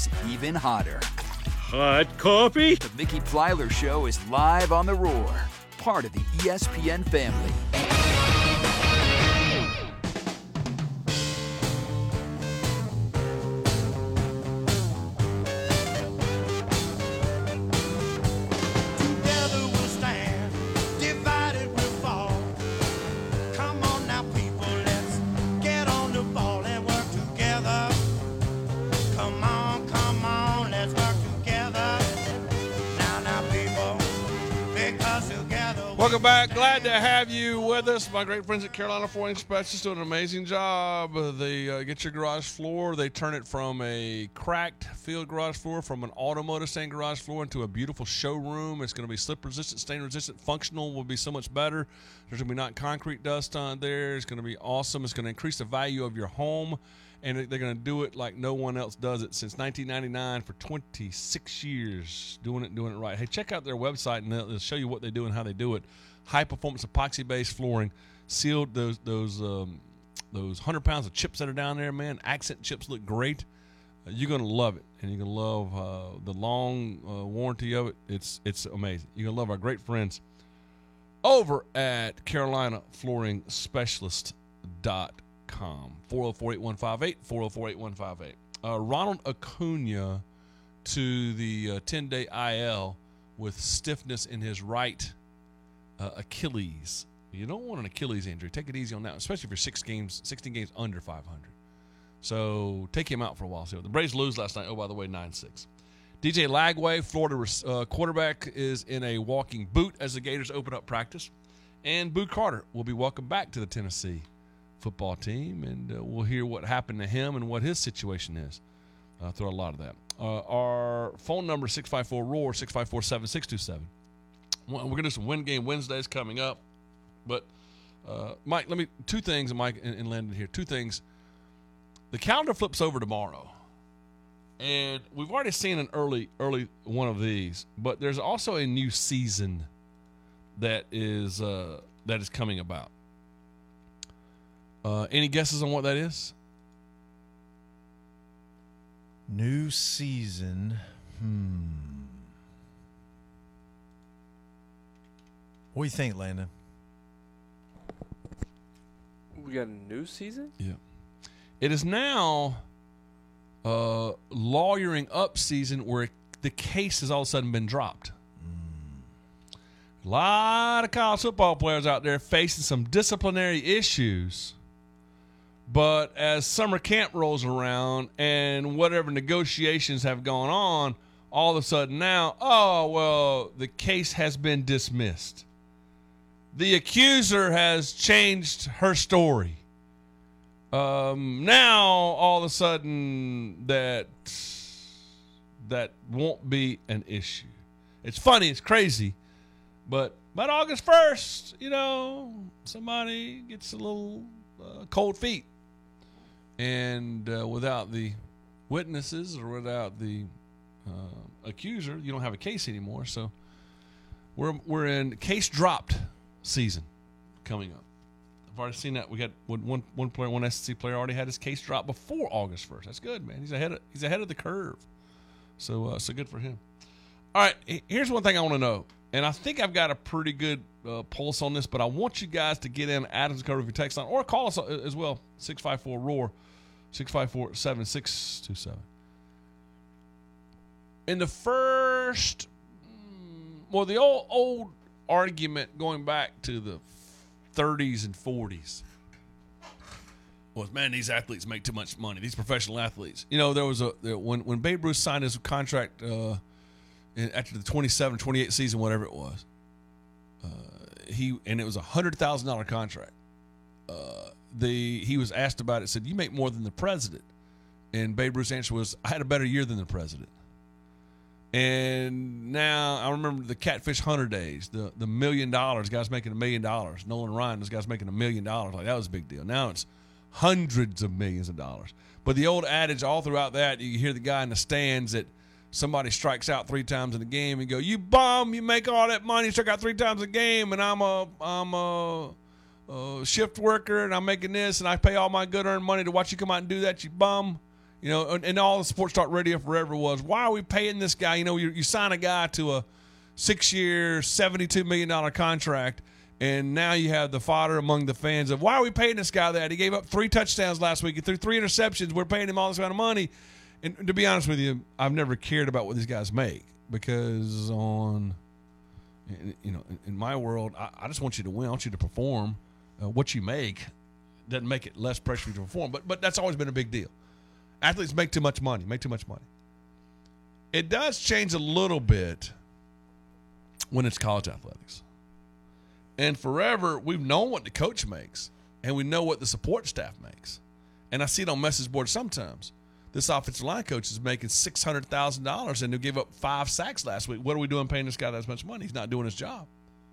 even hotter. Hot coffee? The Mickey Plyler Show is live on the Roar, part of the ESPN family. Welcome back. Glad to have you with us. My great friends at Carolina Flooring Specialists doing an amazing job. They get your garage floor. They turn it from a cracked field garage floor, from an automotive stained garage floor, into a beautiful showroom. It's going to be slip resistant, stain resistant, functional. Will be so much better. There's going to be not concrete dust on there. It's going to be awesome. It's going to increase the value of your home, and they're going to do it like no one else does it. Since 1999, for 26 years, doing it right. Hey, check out their website, and they'll show you what they do and how they do it. High performance epoxy based flooring, sealed. Those 100 pounds of chips that are down there, man. Accent chips look great. You're gonna love it, and you're gonna love the long warranty of it. It's amazing. You're gonna love our great friends over at CarolinaFlooringSpecialist.com. 404-8158, 404-8158. Ronald Acuna to the 10-day IL with stiffness in his right Achilles. You don't want an Achilles injury. Take it easy on that, especially if you're 16 games under 500. So take him out for a while. So the Braves lose last night. Oh, by the way, 9-6. DJ Lagway, Florida quarterback, is in a walking boot as the Gators open up practice. And Boo Carter will be welcomed back to the Tennessee football team, and we'll hear what happened to him and what his situation is through a lot of that. Our phone number is 654-ROAR, 654-7627. We're going to do some Win Game Wednesdays coming up. But, Mike, two things, Mike and Landon here. Two things. The calendar flips over tomorrow. And we've already seen an early one of these. But there's also a new season that is coming about. Any guesses on what that is? New season. What do you think, Landon? We got a new season? Yeah. It is now lawyering up season where the case has all of a sudden been dropped. A lot of college football players out there facing some disciplinary issues. But as summer camp rolls around and whatever negotiations have gone on, all of a sudden now, the case has been dismissed. The accuser has changed her story. Now, all of a sudden, that won't be an issue. It's funny, it's crazy, but by August 1st, somebody gets a little cold feet. And without the witnesses or without the accuser, you don't have a case anymore. So we're in case dropped season coming up. I've already seen that. We got one player, one SEC player already had his case dropped before August 1st. That's good, man. He's ahead of the curve. So good for him. All right, here's one thing I want to know, and I think I've got a pretty good pulse on this, but I want you guys to get in Adams Cover your text line or call us as well, 654-ROAR, 654-7627. In the first, the old argument going back to the 30s and 40s was, man, these athletes make too much money. These professional athletes. There was when Babe Ruth signed his contract after the 27-28 season, whatever it was, it was a $100,000 contract. He was asked about it, said, you make more than the president. And Babe Ruth's answer was, I had a better year than the president. And now I remember the Catfish Hunter days, the $1 million, guys making $1 million. Nolan Ryan, those guys making $1 million. Like, that was a big deal. Now it's hundreds of millions of dollars. But the old adage all throughout that, you hear the guy in the stands that somebody strikes out 3 times in a game and go, you bum, you make all that money, struck out 3 times a game, and I'm a shift worker, and I'm making this, and I pay all my good earned money to watch you come out and do that, you bum. You know, and all the Sports Talk Radio forever was, why are we paying this guy? You know, you sign a guy to a 6-year, $72 million contract, and now you have the fodder among the fans of, why are we paying this guy that? He gave up 3 touchdowns last week. He threw 3 interceptions. We're paying him all this amount of money. And to be honest with you, I've never cared about what these guys make because in my world, I just want you to win. I want you to perform. What you make doesn't make it less pressure for you to perform. But that's always been a big deal. Athletes make too much money, It does change a little bit when it's college athletics. And forever, we've known what the coach makes, and we know what the support staff makes. And I see it on message boards sometimes. This offensive line coach is making $600,000, and they gave up 5 sacks last week. What are we doing paying this guy that much money? He's not doing his job.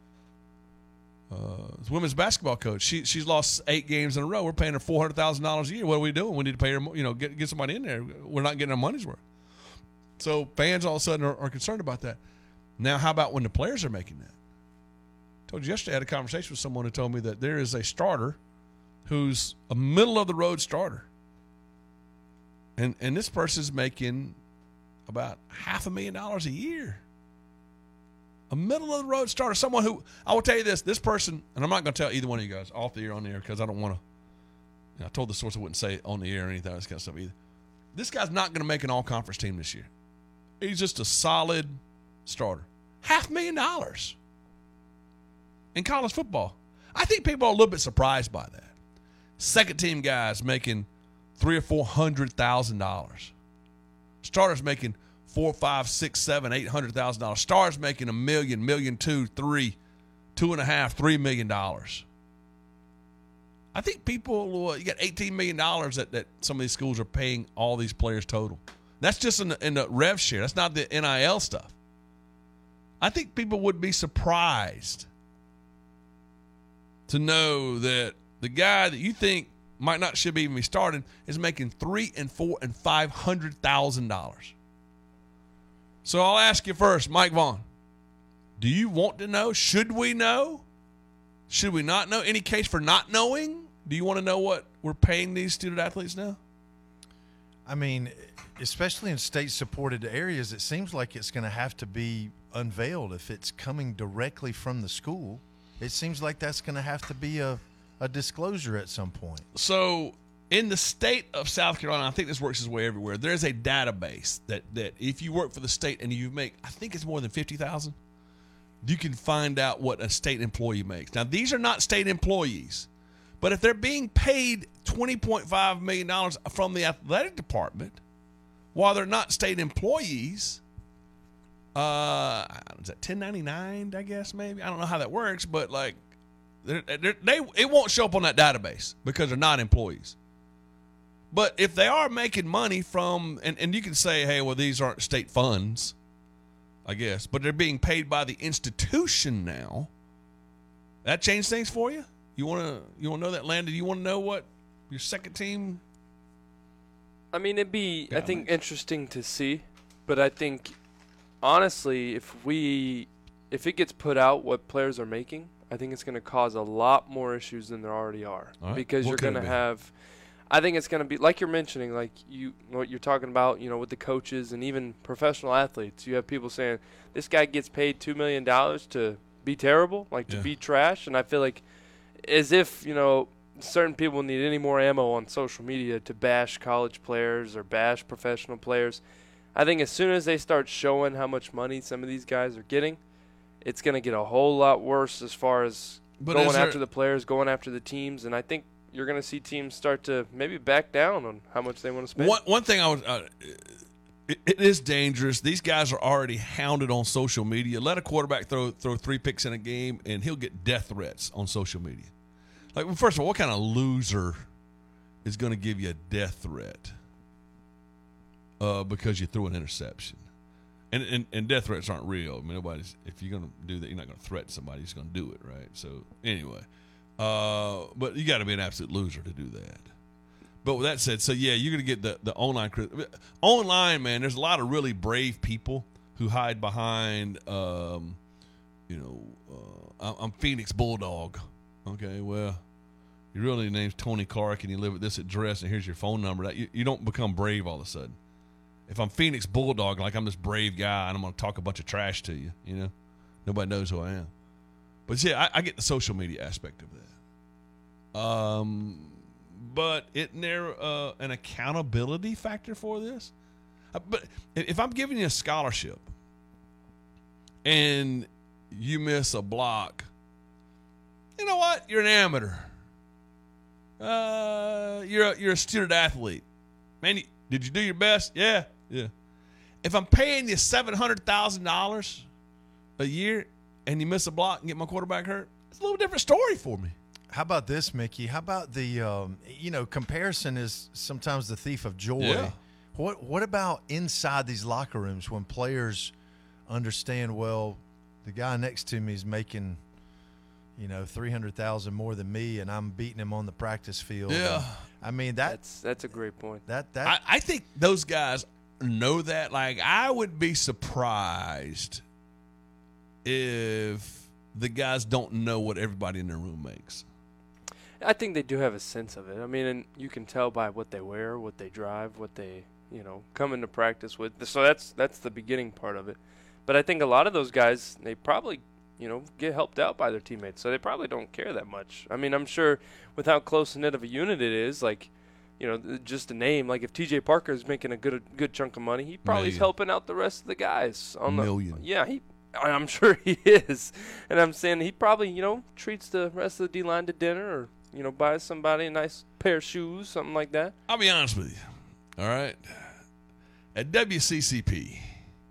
This women's basketball coach, she's lost 8 games in a row. We're paying her $400,000 a year. What are we doing? We need to pay her, get somebody in there. We're not getting our money's worth. So fans all of a sudden are concerned about that. Now, how about when the players are making that? I told you yesterday I had a conversation with someone who told me that there is a starter who's a middle-of-the-road starter. And this person's making about $500,000 a year. A middle-of-the-road starter, someone who, I will tell you this person, and I'm not going to tell either one of you guys off the air, on the air, because I don't want to, I told the source I wouldn't say it on the air or anything, that kind of stuff either. This guy's not going to make an all-conference team this year. He's just a solid starter. $500,000 in college football. I think people are a little bit surprised by that. Second-team guys making $300,000 or $400,000. Starters making $400,000, $500,000, $600,000, $700,000, $800,000. Stars making $1 million, $1 million, $2 million, $3 million, $2.5 million, $3 million. I think people, you got $18 million that some of these schools are paying all these players total. That's just in the rev share. That's not the NIL stuff. I think people would be surprised to know that the guy that you think might not should even be starting is making $300,000 and $400,000 and $500,000. So I'll ask you first, Mike Vaughn, do you want to know? Should we know? Should we not know? Any case for not knowing? Do you want to know what we're paying these student athletes now? I mean, especially in state-supported areas, it seems like it's going to have to be unveiled. If it's coming directly from the school, it seems like that's going to have to be a disclosure at some point. So in the state of South Carolina, I think this works its way everywhere. There's a database that if you work for the state and you make, I think it's more than $50,000, you can find out what a state employee makes. Now, these are not state employees, but if they're being paid $20.5 million from the athletic department while they're not state employees, is that 1099, I guess, maybe? I don't know how that works, but like, it won't show up on that database because they're not employees. But if they are making money from, and you can say, hey, well, these aren't state funds, I guess, but they're being paid by the institution now. That changed things for you? You want to know that, Landon? You want to know what your second team? I mean, it'd be, I think, interesting to see. But I think, honestly, if it gets put out what players are making, I think it's going to cause a lot more issues than there already are. All right. Because you're going to have, I think it's going to be, like you're mentioning, like what you're talking about, with the coaches and even professional athletes. You have people saying, this guy gets paid $2 million to be terrible, to be trash. And I feel like as if, certain people need any more ammo on social media to bash college players or bash professional players. I think as soon as they start showing how much money some of these guys are getting, it's going to get a whole lot worse as far as going after the players, going after the teams, and I think you're going to see teams start to maybe back down on how much they want to spend. One thing it is dangerous. These guys are already hounded on social media. Let a quarterback throw 3 picks in a game, and he'll get death threats on social media. Like, first of all, what kind of loser is going to give you a death threat because you threw an interception? And death threats aren't real. I mean, if you're going to do that, you're not going to threaten somebody. You're just going to do it, right? So, anyway. But you got to be an absolute loser to do that. But with that said, you're going to get the online. Online, man, there's a lot of really brave people who hide behind, I'm Phoenix Bulldog. Okay, well, your real name's Tony Clark and you live at this address and here's your phone number, that you don't become brave all of a sudden. If I'm Phoenix Bulldog, like I'm this brave guy and I'm going to talk a bunch of trash to you, you know, nobody knows who I am. But see, I get the social media aspect of that. But isn't there an accountability factor for this? But if I'm giving you a scholarship and you miss a block, you know what? You're an amateur. You're a student athlete. Man, did you do your best? Yeah. If I'm paying you $700,000 a year and you miss a block and get my quarterback hurt, it's a little different story for me. How about this, Mickey? How about the comparison is sometimes the thief of joy. Yeah. What about inside these locker rooms when players understand, well, the guy next to me is making, $300,000 more than me, and I'm beating him on the practice field. Yeah. I mean That's a great point. I think those guys know that. Like, I would be surprised if the guys don't know what everybody in their room makes. I think they do have a sense of it. I mean, and you can tell by what they wear, what they drive, what they, come into practice with. So that's the beginning part of it. But I think a lot of those guys, they probably, get helped out by their teammates. So they probably don't care that much. I mean, I'm sure with how close-knit of a unit it is, like, just a name. Like if T.J. Parker is making a good chunk of money, he probably is helping out the rest of the guys. Million. Yeah, I'm sure he is. And I'm saying he probably, treats the rest of the D-line to dinner or, buys somebody a nice pair of shoes, something like that. I'll be honest with you. All right? At WCCP,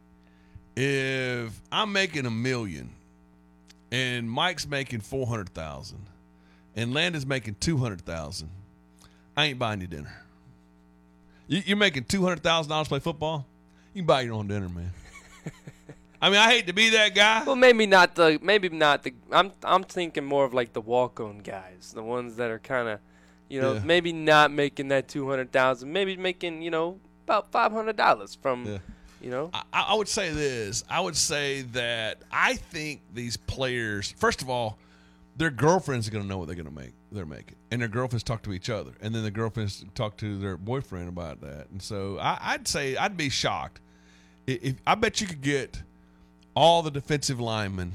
if I'm making $1 million and Mike's making $400,000 and Landon's making $200,000, I ain't buying you dinner. You're making $200,000 to play football? You can buy your own dinner, man. I mean, I hate to be that guy. Well, maybe not the. I'm thinking more of like the walk-on guys, the ones that are kind of, maybe not making that $200,000, maybe making about $500 from, I would say this. I would say that I think these players, first of all, their girlfriends are going to know what they're making, and their girlfriends talk to each other, and then the girlfriends talk to their boyfriend about that, and so I'd say I'd be shocked if I bet you could get all the defensive linemen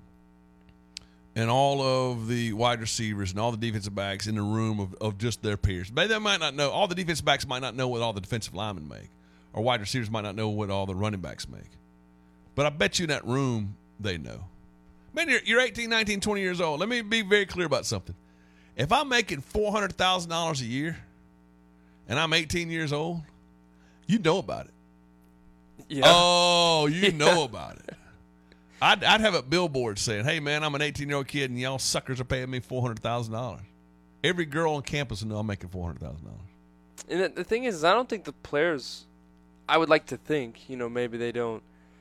and all of the wide receivers and all the defensive backs in the room of just their peers. But they might not know. All the defensive backs might not know what all the defensive linemen make, or wide receivers might not know what all the running backs make. But I bet you in that room they know. Man, you're 18, 19, 20 years old. Let me be very clear about something. If I'm making $400,000 a year and I'm 18 years old, you know about it. Yeah. Oh, you know about it. I'd have a billboard saying, hey, man, I'm an 18-year-old kid, and y'all suckers are paying me $400,000. Every girl on campus will know I'm making $400,000. And the thing is, I don't think the players, I would like to think, maybe they don't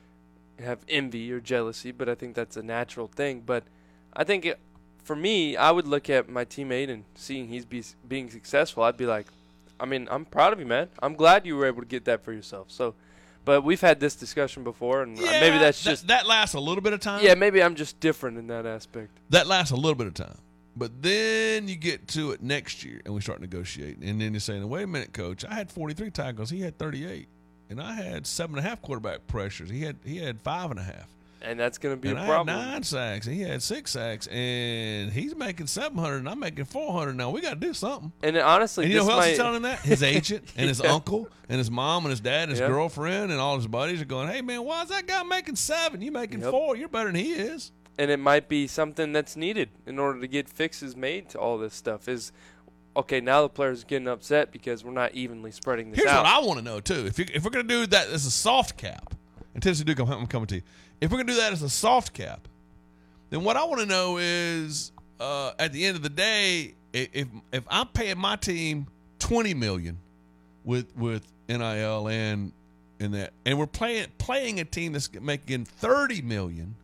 have envy or jealousy, but I think that's a natural thing. But I think for me, I would look at my teammate and seeing he's being successful, I'd be like, I mean, I'm proud of you, man. I'm glad you were able to get that for yourself. So, but we've had this discussion before, and maybe that's just that lasts a little bit of time. Yeah, maybe I'm just different in that aspect. That lasts a little bit of time. But then you get to it next year, and we start negotiating. And then you're saying, wait a minute, Coach, I had 43 tackles. He had 38. And I had 7.5 quarterback pressures. He had 5.5. And that's going to be and a problem. I had 9 sacks, and he had 6 sacks. And he's making 700, and I'm making 400. Now, we got to do something. And honestly, and you know who else is telling him that? His agent and his uncle and his mom and his dad and his girlfriend and all his buddies are going, hey, man, why is that guy making 7? You making 4. You're better than he is. And it might be something that's needed in order to get fixes made to all this stuff is, okay, now the players are getting upset because we're not evenly spreading this out. Here's what I want to know, too. If we're going to do that as a soft cap, and Tennessee Duke, I'm coming to you. If we're going to do that as a soft cap, then what I want to know is, at the end of the day, if I'm paying my team $20 million with NIL and that, and we're playing a team that's making $30 million,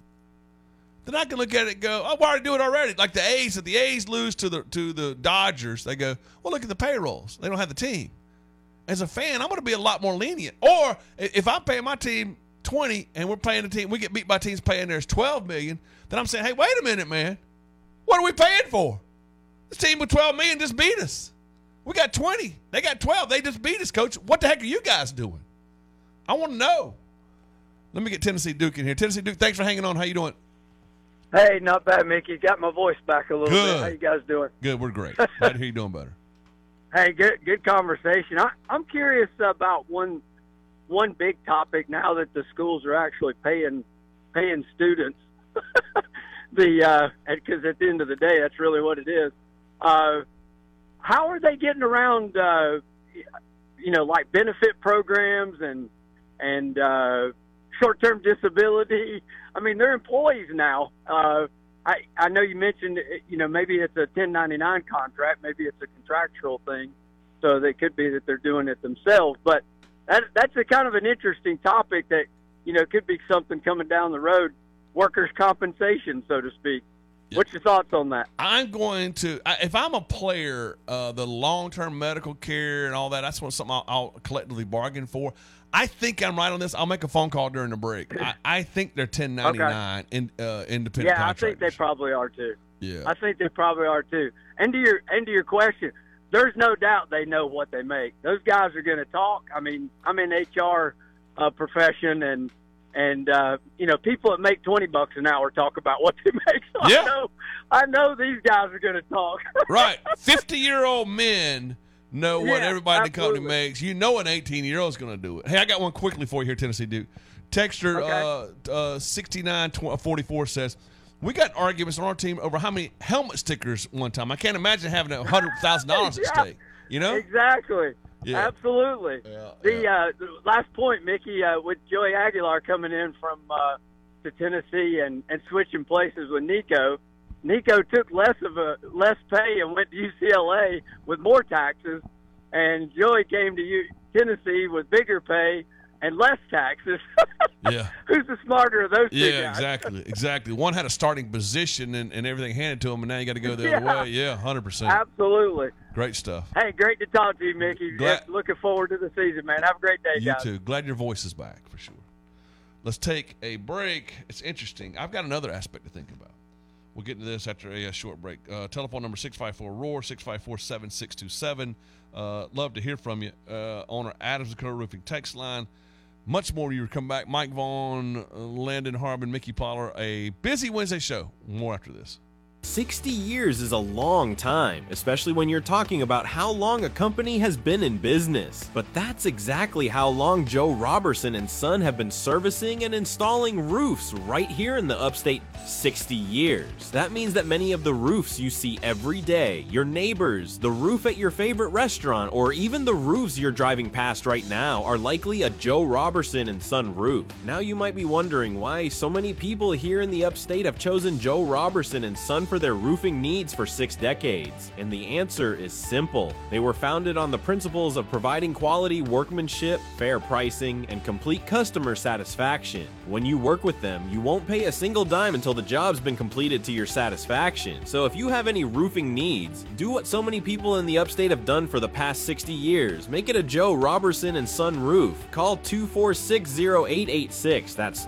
then I can look at it and go, oh, why are they doing it already? Like the A's, if the A's lose to the Dodgers, they go, well, look at the payrolls. They don't have the team. As a fan, I'm going to be a lot more lenient. Or if I'm paying my team 20 and we're playing a team, we get beat by teams paying theirs $12 million, then I'm saying, hey, wait a minute, man. What are we paying for? This team with $12 million just beat us. We got 20. They got 12. They just beat us, Coach. What the heck are you guys doing? I want to know. Let me get Tennessee Duke in here. Tennessee Duke, thanks for hanging on. How you doing? Hey, not bad, Mickey. Got my voice back a little Good. bit. How you guys doing? Good. We're great. Glad to hear you doing better. Hey, good conversation. I'm curious about one big topic now that the schools are actually paying students. Because at the end of the day, that's really what it is. How are they getting around, like benefit programs and short-term disability? I mean, they're employees now. I know you mentioned, maybe it's a 1099 contract, maybe it's a contractual thing, so it could be that they're doing it themselves. But that's a kind of an interesting topic that, could be something coming down the road, workers' compensation, so to speak. Yeah. What's your thoughts on that? I'm going to, if I'm a player, the long-term medical care and all that, that's something I'll collectively bargain for. I think I'm right on this. I'll make a phone call during the break. I think they're 1099 independent contractors. I think they probably are too. Yeah. I think they probably are too. And to your question, there's no doubt they know what they make. Those guys are going to talk. I mean, I'm in HR profession, and people that make $20 an hour talk about what they make. So Yeah. I know these guys are going to talk. Right. 50-year-old men know what everybody in the company absolutely. makes. You know an 18-year-old is going to do it. Hey, I got one quickly for you here, Tennessee Duke. Texter 6944 says, we got arguments on our team over how many helmet stickers one time. I can't imagine having $100,000 at stake. You know? Exactly. Yeah. Absolutely. Yeah, The last point, Mickey, with Joey Aguilar coming in from to Tennessee and switching places with Nico took less pay and went to UCLA with more taxes, and Joey came to Tennessee with bigger pay and less taxes. Yeah. Who's the smarter of those two guys? Exactly. One had a starting position and everything handed to him, and now you got to go the other way. Yeah, 100%. Absolutely. Great stuff. Hey, great to talk to you, Mickey. Looking forward to the season, man. Have a great day, You guys. too. Glad your voice is back, for sure. Let's take a break. It's interesting. I've got another aspect to think about. We'll get into this after a short break. Telephone number 654-ROAR, 654-7627. Love to hear from you on our Adams Dakota Roofing text line. Much more. You come back. Mike Vaughn, Landon Harbin, Mickey Pollard. A busy Wednesday show. More after this. 60 years is a long time, especially when you're talking about how long a company has been in business. But that's exactly how long Joe Robertson and Son have been servicing and installing roofs right here in the upstate. 60 years. That means that many of the roofs you see every day, your neighbors, the roof at your favorite restaurant, or even the roofs you're driving past right now are likely a Joe Robertson and Son roof. Now you might be wondering why so many people here in the upstate have chosen Joe Robertson and Son for their roofing needs for 6 decades. And the answer is simple. They were founded on the principles of providing quality workmanship, fair pricing, and complete customer satisfaction. When you work with them, you won't pay a single dime until the job's been completed to your satisfaction. So if you have any roofing needs, do what so many people in the upstate have done for the past 60 years. Make it a Joe Robertson and Son roof. Call 246-0886. That's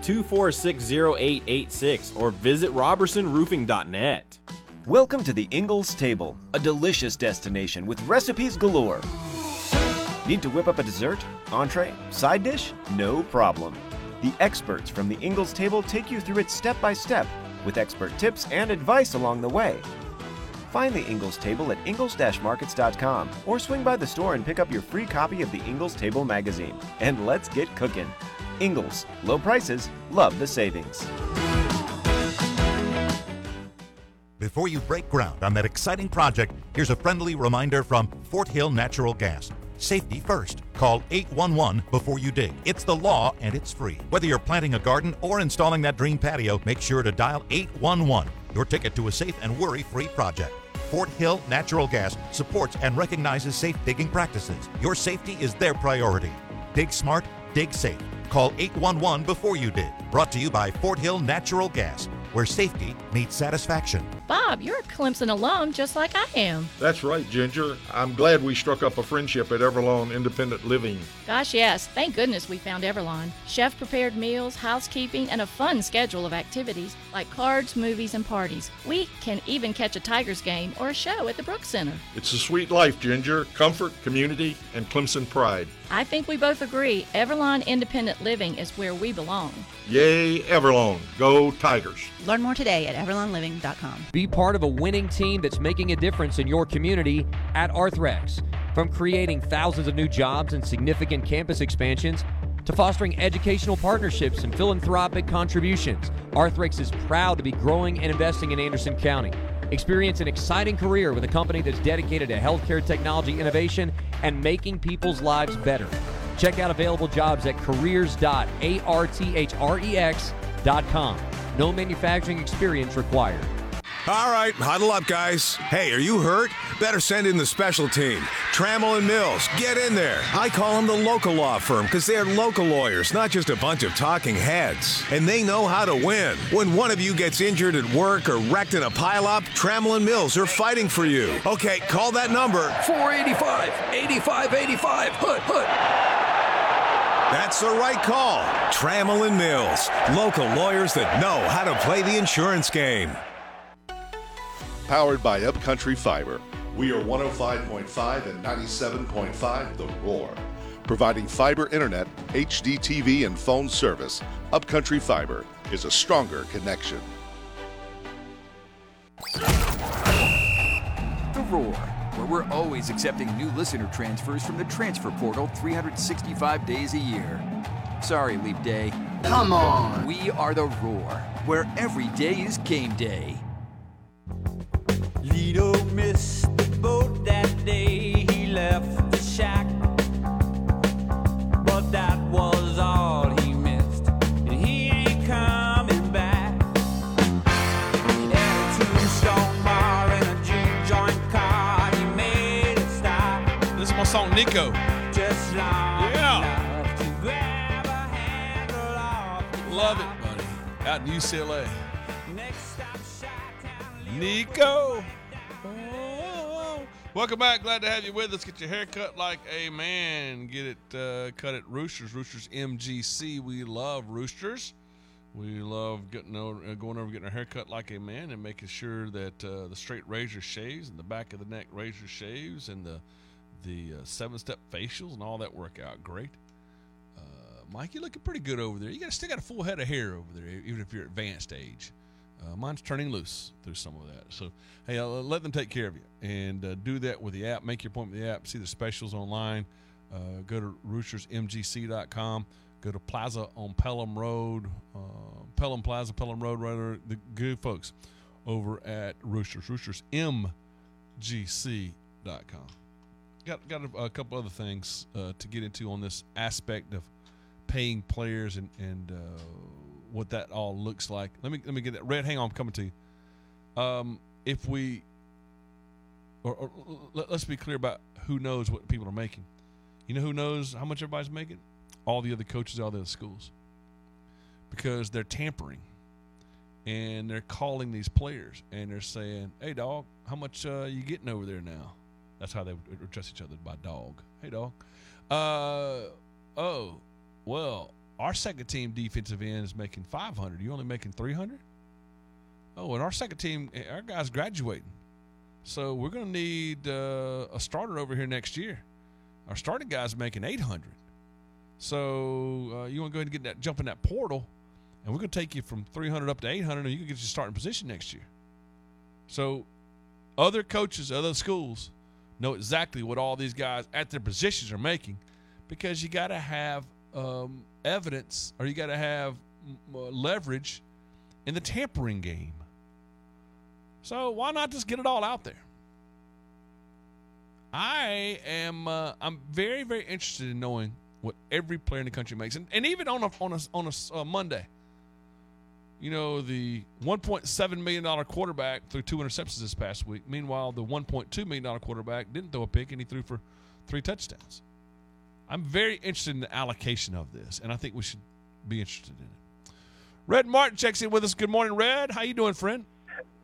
246-0886, or visit robertsonroofing.net. Welcome to the Ingalls Table, a delicious destination with recipes galore. Need to whip up a dessert, entree, side dish? No problem. The experts from the Ingalls Table take you through it step by step, with expert tips and advice along the way. Find the Ingalls Table at ingalls-markets.com or swing by the store and pick up your free copy of the Ingalls Table magazine. And let's get cooking. Ingalls, low prices, love the savings. Before you break ground on that exciting project, here's a friendly reminder from Fort Hill Natural Gas. Safety first. Call 811 before you dig. It's the law and it's free. Whether you're planting a garden or installing that dream patio, make sure to dial 811. Your ticket to a safe and worry-free project. Fort Hill Natural Gas supports and recognizes safe digging practices. Your safety is their priority. Dig smart, dig safe. Call 811 before you dig. Brought to you by Fort Hill Natural Gas, where safety meets satisfaction. Bob, you're a Clemson alum just like I am. That's right, Ginger. I'm glad we struck up a friendship at Everlawn Independent Living. Gosh, yes. Thank goodness we found Everlawn. Chef-prepared meals, housekeeping, and a fun schedule of activities like cards, movies, and parties. We can even catch a Tigers game or a show at the Brooks Center. It's a sweet life, Ginger. Comfort, community, and Clemson pride. I think we both agree Everlawn Independent Living is where we belong. Yay, Everlawn. Go Tigers. Learn more today at everlawnliving.com. Be part of a winning team that's making a difference in your community at Arthrex. From creating thousands of new jobs and significant campus expansions to fostering educational partnerships and philanthropic contributions, Arthrex is proud to be growing and investing in Anderson County. Experience an exciting career with a company that's dedicated to healthcare technology innovation and making people's lives better. Check out available jobs at careers.arthrex.com. No manufacturing experience required. All right, huddle up, guys. Hey, are you hurt? Better send in the special team. Trammell and Mills, get in there. I call them the local law firm because they're local lawyers, not just a bunch of talking heads. And they know how to win. When one of you gets injured at work or wrecked in a pileup, Trammell and Mills are fighting for you. Okay, call that number. 485-8585. Hood. That's the right call. Trammell and Mills, local lawyers that know how to play the insurance game. Powered by Upcountry Fiber. We are 105.5 and 97.5 The Roar. Providing fiber internet, HD TV, and phone service, Upcountry Fiber is a stronger connection. The Roar, where we're always accepting new listener transfers from the transfer portal 365 days a year. Sorry, Leap Day. Come on. We are The Roar, where every day is game day. Lido missed the boat that day, he left the shack. But that was all he missed, and he ain't coming back. At a Tombstone bar in a juke joint car, he made it stop. This is my song, Nico. Just long enough to grab a handle off the Love it, buddy. Out in UCLA. Nico. Welcome back. Glad to have you with us. Get your hair cut like a man. Get it cut at Roosters. Roosters MGC. We love Roosters. We love going over getting our hair cut like a man and making sure that the straight razor shaves and the back of the neck razor shaves and the 7-step facials and all that work out great. Mike, you're looking pretty good over there. You still got a full head of hair over there, even if you're advanced age. Mine's turning loose through some of that. So, hey, let them take care of you. And do that with the app. Make your appointment with the app. See the specials online. Go to roostersmgc.com. Go to Plaza on Pelham Road. Pelham Road, right? The good folks over at Roosters. roostersmgc.com. Got a couple other things to get into on this aspect of paying players and what that all looks like. Let me get that. Red, hang on, I'm coming to you. Let's be clear about who knows what people are making. You know who knows how much everybody's making? All the other coaches, all the other schools. Because they're tampering. And they're calling these players. And they're saying, hey, dog, how much you getting over there now? That's how they would address each other, by dog. Hey, dog. Well, our second team defensive end is making $500. You only making $300? Oh, and our second team, our guy's graduating. So we're going to need a starter over here next year. Our starting guy's making $800. So you want to go ahead and jump in that portal, and we're going to take you from $300 up to $800, and you can get your starting position next year. So other coaches, other schools know exactly what all these guys at their positions are making, because you got to have evidence, or you got to have leverage in the tampering game. So why not just get it all out there? I'm very, very interested in knowing what every player in the country makes, and even on a Monday. You know, the $1.7 million quarterback threw 2 interceptions this past week. Meanwhile, the $1.2 million quarterback didn't throw a pick, and he threw for 3 touchdowns. I'm very interested in the allocation of this, and I think we should be interested in it. Red Martin checks in with us. Good morning, Red. How you doing, friend?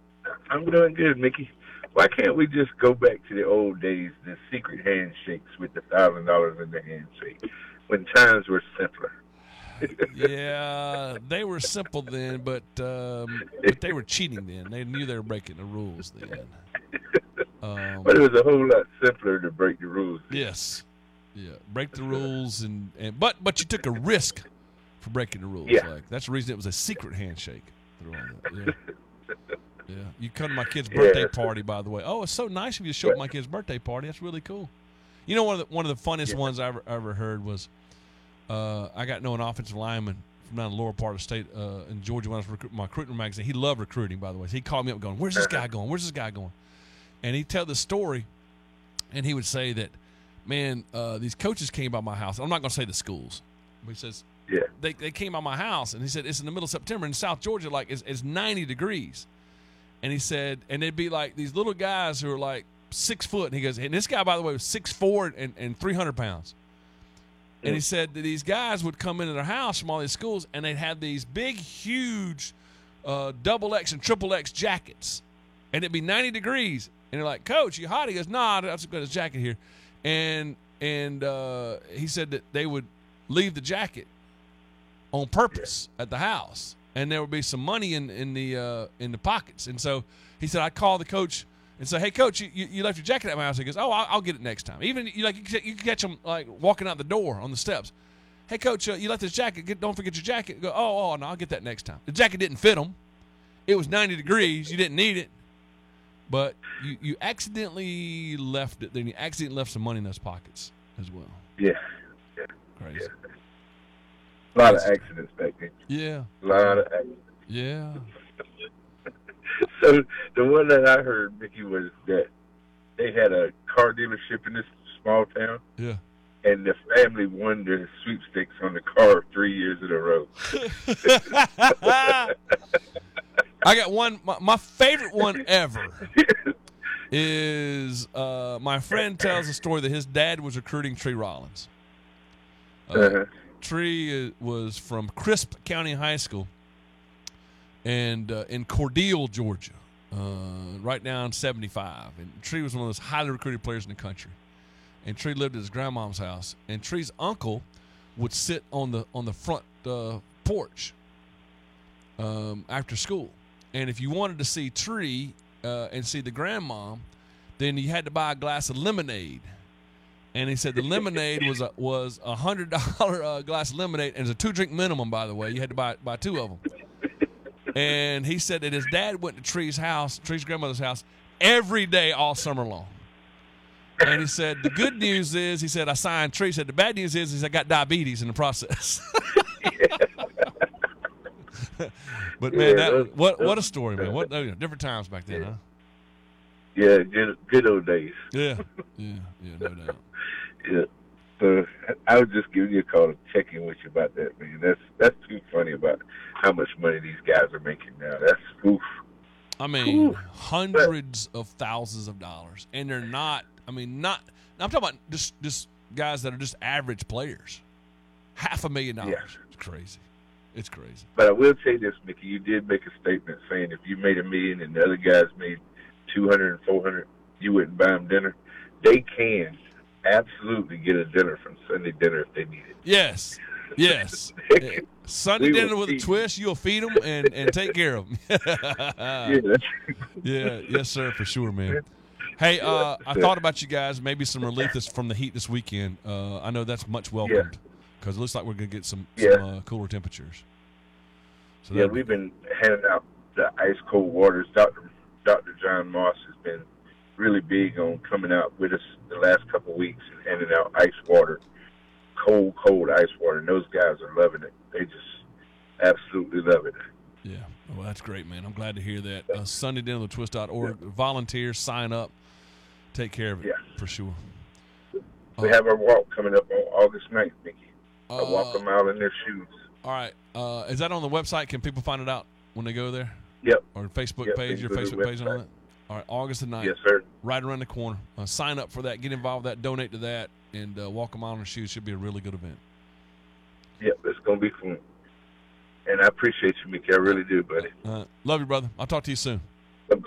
I'm doing good, Mickey. Why can't we just go back to the old days, the secret handshakes with the $1,000 in the handshake, when times were simpler? Yeah, they were simple then, but they were cheating then. They knew they were breaking the rules then. But it was a whole lot simpler to break the rules. Yes. Yeah, break the rules, but you took a risk for breaking the rules. Yeah. Like, that's the reason it was a secret handshake. Yeah. Yeah. You come to my kid's birthday party, by the way. Oh, it's so nice of you to show up at my kid's birthday party. That's really cool. You know, one of the funniest ones I ever heard was I got to know an offensive lineman from down the lower part of the state in Georgia when I was my recruiting magazine. He loved recruiting, by the way. So he called me up going, "Where's this guy going? Where's this guy going?" And he'd tell the story, and he would say that, man, these coaches came by my house. I'm not going to say the schools. But he says, they came by my house, and he said, it's in the middle of September in South Georgia, like it's 90 degrees. And he said, and it'd be like these little guys who are like 6 foot. And he goes, and this guy, by the way, was 6'4" and 300 pounds. And he said that these guys would come into their house from all these schools, and they'd have these big, huge XXL and XXX jackets. And it'd be 90 degrees. And they're like, "Coach, you hot?" He goes, "Nah, I've got his jacket here." And he said that they would leave the jacket on purpose at the house, and there would be some money in the pockets. And so he said, I'd call the coach and say, "Hey, coach, you left your jacket at my house." He goes, "Oh, I'll get it next time." Even you catch him like walking out the door on the steps. "Hey, coach, you left this jacket. Don't forget your jacket." Go, "Oh, no, I'll get that next time." The jacket didn't fit him. It was 90 degrees. You didn't need it. But you accidentally left it. Then you accidentally left some money in those pockets as well. Yeah. Crazy. Yeah. A lot of accidents back then. Yeah. A lot of accidents. Yeah. So the one that I heard, Mickey, was that they had a car dealership in this small town. Yeah. And the family won the sweepstakes on the car 3 years in a row. I got one. My favorite one ever is my friend tells a story that his dad was recruiting Tree Rollins. Tree was from Crisp County High School and in Cordele, Georgia, right down 75. And Tree was one of those highly recruited players in the country. And Tree lived at his grandmom's house. And Tree's uncle would sit on the front porch after school. And if you wanted to see Tree and see the grandmom, then you had to buy a glass of lemonade. And he said the lemonade was a $100 glass of lemonade, and it's a 2-drink minimum, by the way. You had to buy 2 of them. And he said that his dad went to Tree's grandmother's house, every day all summer long. And he said the good news is, he said, I signed Tree. He said the bad news is I got diabetes in the process. But man, what a story, man! What different times back then, huh? Yeah, good old days. Yeah, no doubt. Yeah. So I was just giving you a call to check in with you about that, man. That's too funny about how much money these guys are making now. That's oof. I mean, hundreds of thousands of dollars, and they're not. I mean, not. I'm talking about just guys that are just average players. $500,000. Yeah. It's crazy. It's crazy. But I will say this, Mickey. You did make a statement saying if you made $1 million and the other guys made 200 and 400, you wouldn't buy them dinner. They can absolutely get a dinner from Sunday Dinner if they need it. Yes. Yeah. Sunday Dinner with a twist. You'll feed them and take care of them. Yeah. Yes, sir, for sure, man. Hey, I thought about you guys. Maybe some relief from the heat this weekend. I know that's much welcomed. Because it looks like we're going to get some cooler temperatures. So we've been handing out the ice cold waters. Dr. John Moss has been really big on coming out with us the last couple of weeks and handing out ice water, cold ice water. And those guys are loving it. They just absolutely love it. Yeah. Well, that's great, man. I'm glad to hear that. SundayDinnerTwist.org. Volunteers, sign up. Take care of it for sure. We have our walk coming up on August 9th, Mickey. I walk them out in their shoes. All right. Is that on the website? Can people find it out when they go there? Yep. Or Facebook page, your Facebook page and all that? All right, August the 9th. Yes, sir. Right around the corner. Sign up for that. Get involved with that. Donate to that. And walk them out in their shoes. Should be a really good event. Yep, it's going to be fun. And I appreciate you, Mickey. I really do, buddy. Love you, brother. I'll talk to you soon.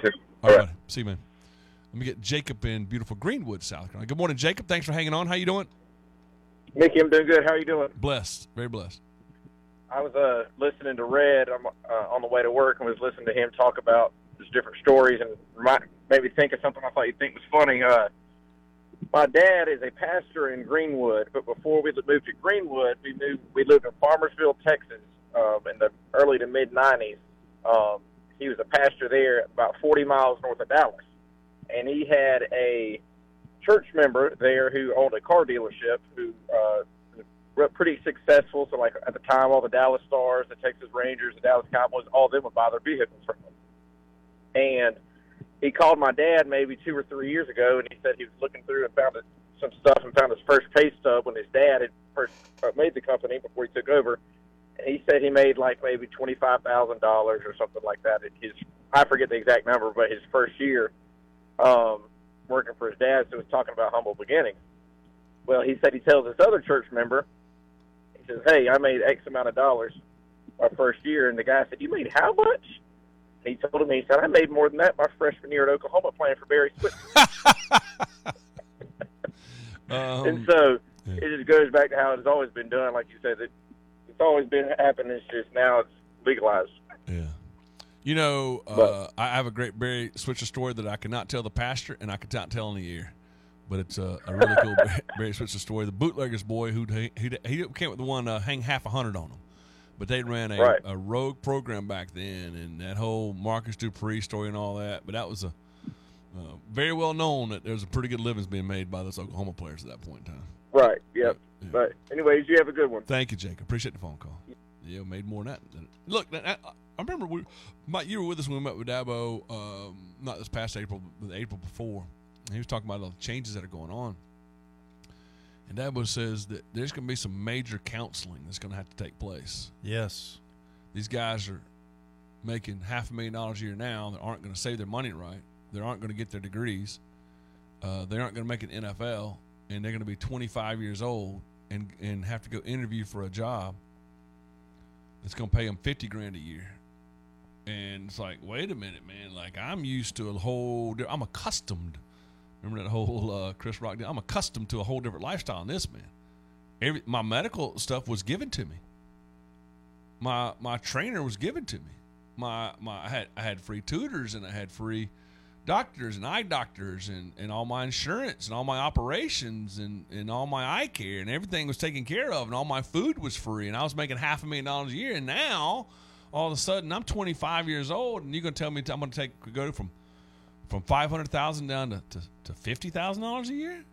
All right, buddy. See you, man. Let me get Jacob in beautiful Greenwood, South Carolina. Good morning, Jacob. Thanks for hanging on. How you doing? Mickey, I'm doing good. How are you doing? Blessed. Very blessed. I was listening to Red on the way to work and was listening to him talk about his different stories and made me think of something I thought you'd think was funny. My dad is a pastor in Greenwood, but before we moved to Greenwood, we lived in Farmersville, Texas, in the early to mid-'90s. He was a pastor there about 40 miles north of Dallas, and he had a church member there who owned a car dealership who was pretty successful. So, like, at the time, all the Dallas Stars, the Texas Rangers, the Dallas Cowboys, all of them would buy their vehicles from him. And he called my dad maybe 2 or 3 years ago, and he said he was looking through and found some stuff and found his first pay stub when his dad had first made the company before he took over. And he said he made like maybe $25,000 or something like that. I forget the exact number, but his first year working for his dad, so he was talking about humble beginnings. Well, he said he tells this other church member, he says, "Hey, I made X amount of dollars my first year." And the guy said, "You made how much?" And he told him, he said, "I made more than that my freshman year at Oklahoma playing for Barry Switzer." And so it just goes back to how it's always been done. Like you said, it's always been happening. It's just now it's legalized. Yeah. You know, I have a great Barry Switzer story that I cannot tell the pastor, and I cannot tell in the air. But it's a really cool Barry Switzer story. The bootleggers boy who came with the one hang half 100 on him. But they ran a rogue program back then, and that whole Marcus Dupree story and all that. But that was very well known that there was a pretty good livings being made by those Oklahoma players at that point in time. Right, yep. Yeah. But anyways, you have a good one. Thank you, Jake. Appreciate the phone call. Yeah, made more than that. Look, I remember you were with us when we met with Dabo, not this past April, but the April before. And he was talking about all the changes that are going on. And Dabo says that there's going to be some major counseling that's going to have to take place. Yes. These guys are making $500,000 a year now that aren't going to save their money right. They aren't going to get their degrees. They aren't going to make an NFL. And they're going to be 25 years old and have to go interview for a job that's going to pay them $50,000 a year. And it's like, wait a minute, man. Like, I'm used to I'm accustomed. Remember that whole Chris Rock deal? I'm accustomed to a whole different lifestyle than this, man. My medical stuff was given to me. My trainer was given to me. I had free tutors, and I had free doctors and eye doctors and all my insurance and all my operations and all my eye care, and everything was taken care of, and all my food was free, and I was making $500,000 a year. And now all of a sudden I'm 25 years old, and you're going to tell me I'm going to go from $500,000 down to $50,000 a year?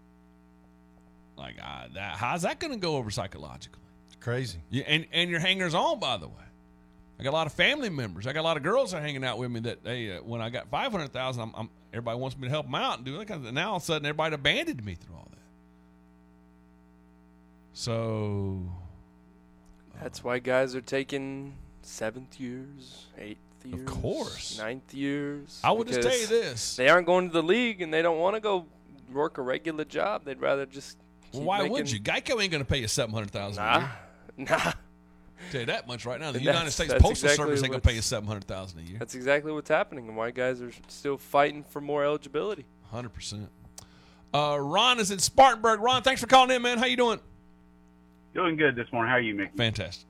Like, how's that going to go over psychologically? It's crazy. Yeah, and your hangers on, by the way. I got a lot of family members. I got a lot of girls that are hanging out with me that, hey, when I got $500,000, everybody wants me to help them out and do that kind of thing. Now all of a sudden everybody abandoned me through all that. So that's why guys are taking 7th years, 8th years, of course, 9th years. I would just tell you this: they aren't going to the league and they don't want to go work a regular job. They'd rather just. Well, why would you? Geico ain't going to pay you $700,000 a year. Nah. Tell you that much right now. The United States Postal Service ain't going to pay you $700,000 a year. That's exactly what's happening, and why guys are still fighting for more eligibility. 100%. Ron is in Spartanburg. Ron, thanks for calling in, man. How you doing? Doing good this morning. How are you, Mickey? Fantastic.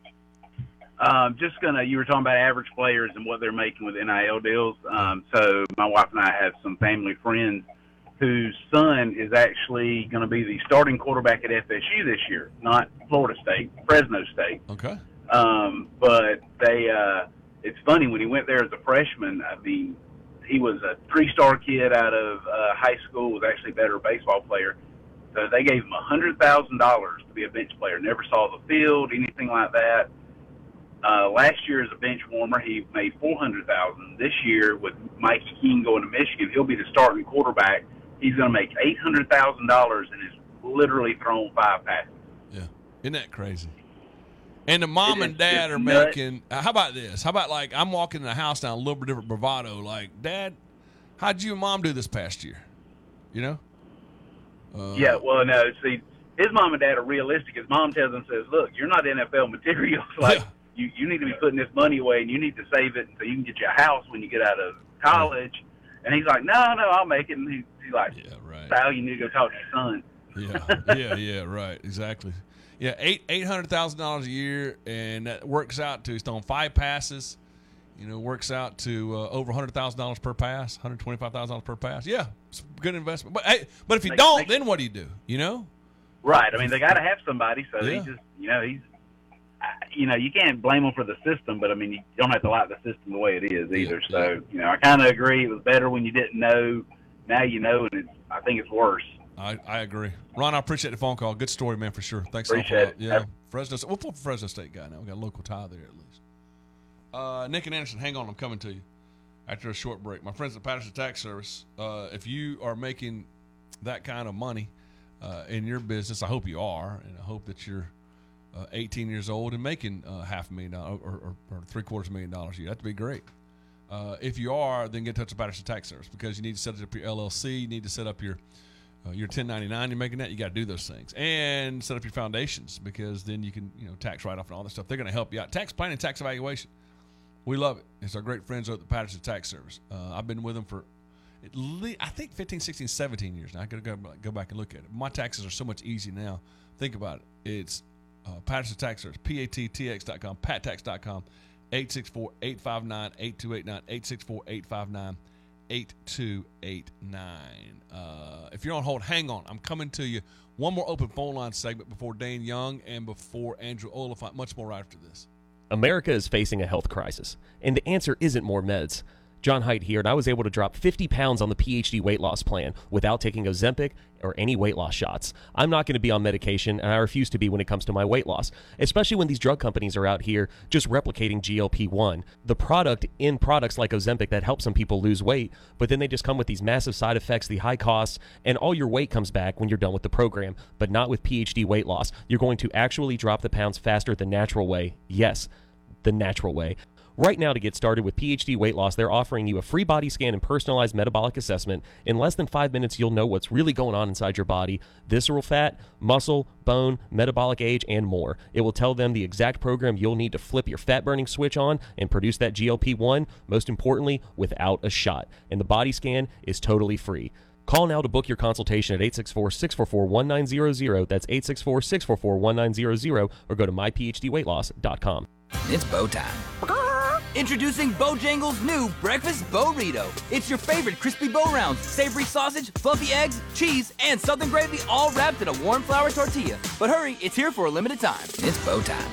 You were talking about average players and what they're making with NIL deals. So my wife and I have some family friends whose son is actually going to be the starting quarterback at FSU this year, not Florida State, Fresno State. Okay. But it's funny, when he went there as a freshman, I mean, he was a 3-star kid out of high school, was actually a better baseball player. So they gave him $100,000 to be a bench player. Never saw the field, anything like that. Last year as a bench warmer, he made $400,000. This year with Mikey King going to Michigan, he'll be the starting quarterback. He's going to make $800,000 and has literally thrown 5 passes. Yeah, isn't that crazy? And the mom and dad are making. How about this? How about, like, I'm walking in the house now, a little bit different bravado. Like, Dad, how'd you and Mom do this past year? You know? Yeah, well, no. See, his mom and dad are realistic. His mom tells him, says, "Look, you're not NFL material. Like, you need to be putting this money away, and you need to save it so you can get your house when you get out of college. And he's like, no, I'll make it. And he's like, Sal, you need to go talk to your son. Yeah, right, exactly. Yeah, $800,000 a year, and that works out to, he's throwing 5 passes. Works out to over $100,000 per pass, $125,000 per pass. Yeah, it's a good investment. But hey, if you don't, then what do you do? Right. I mean, they got to have somebody. So he just, you can't blame him for the system, but I mean, you don't have to like the system the way it is either. So, I kind of agree. It was better when you didn't know. Now you know, and I think it's worse. I agree. Ron, I appreciate the phone call. Good story, man, for sure. Thanks appreciate a lot. it. Yeah. Fresno. We'll put Fresno State guy now. We got a local tie there at least. Nick and Anderson, hang on. I'm coming to you after a short break. My friends at Patterson Tax Service, if you are making that kind of money in your business, I hope you are, and I hope that you're 18 years old and making $500,000 or $750,000 a year. That'd be great. If you are, then get in touch with Patterson Tax Service, because you need to set up your LLC, you need to set up your 1099. You're making that, you got to do those things, and set up your foundations, because then you can tax write off and all that stuff. They're going to help you out. Tax planning, tax evaluation. We love it. It's our great friends over at the Patterson Tax Service. I've been with them for at least, I think, 15, 16, 17 years now. I got to go back and look at it. My taxes are so much easier now. Think about it. It's Patterson Tax Service, PATTX.com, PatTax.com, 864-859-8289, 864-859-8289. If you're on hold, hang on. I'm coming to you. One more open phone line segment before Dane Young and before Andrew Oliphant. Much more right after this. America is facing a health crisis, and the answer isn't more meds. John Haidt here, and I was able to drop 50 pounds on the PhD weight loss plan without taking Ozempic or any weight loss shots. I'm not going to be on medication, and I refuse to be when it comes to my weight loss, especially when these drug companies are out here just replicating GLP-1. The product in products like Ozempic that help some people lose weight, but then they just come with these massive side effects, the high costs, and all your weight comes back when you're done with the program, but not with PhD weight loss. You're going to actually drop the pounds faster the natural way. Yes, the natural way. Right now, to get started with PhD weight loss, they're offering you a free body scan and personalized metabolic assessment. In less than 5 minutes, you'll know what's really going on inside your body: visceral fat, muscle, bone, metabolic age, and more. It will tell them the exact program you'll need to flip your fat-burning switch on and produce that GLP-1, most importantly, without a shot. And the body scan is totally free. Call now to book your consultation at 864-644-1900. That's 864-644-1900, or go to myphdweightloss.com. It's Bo time. Introducing Bojangles' new Breakfast Burrito. It's your favorite crispy Bo Rounds, savory sausage, fluffy eggs, cheese, and Southern gravy, all wrapped in a warm flour tortilla. But hurry, it's here for a limited time. It's Bo time.